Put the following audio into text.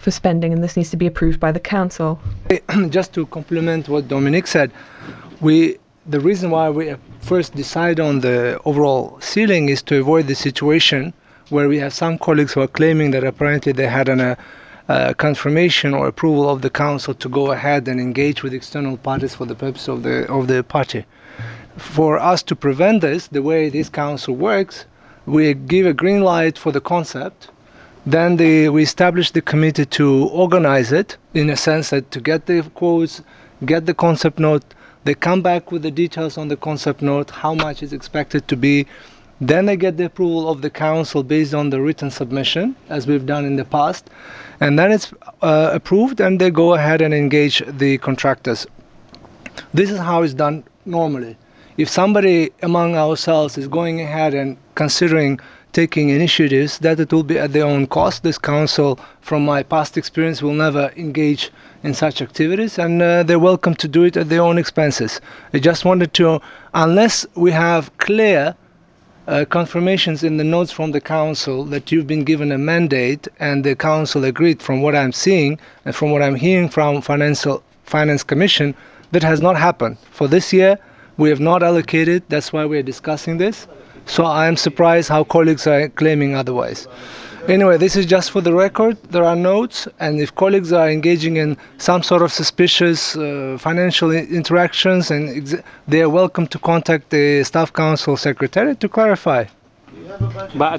for spending, and this needs to be approved by the council. Just to complement what Dominique said, the reason why we first decide on the overall ceiling is to avoid the situation where we have some colleagues who are claiming that apparently they had a confirmation or approval of the council to go ahead and engage with external parties for the purpose of the party. For us to prevent this, the way this council works, we give a green light for the concept. Then we establish the committee to organize it, in a sense that to get the quotes, get the concept note, they come back with the details on the concept note, how much is expected to be. Then they get the approval of the council based on the written submission, as we've done in the past. And then it's approved, and they go ahead and engage the contractors. This is how it's done normally. If somebody among ourselves is going ahead and considering taking initiatives, that it will be at their own cost. This council, from my past experience, will never engage in such activities, and they're welcome to do it at their own expenses. I just wanted to, unless we have clear confirmations in the notes from the council that you've been given a mandate and the council agreed, from what I'm seeing and from what I'm hearing from Finance Commission, that has not happened. For this year, we have not allocated, that's why we're discussing this. So I am surprised how colleagues are claiming otherwise. Anyway, this is just for the record. There are notes, and if colleagues are engaging in some sort of suspicious financial interactions, and they are welcome to contact the Staff Council Secretariat to clarify. But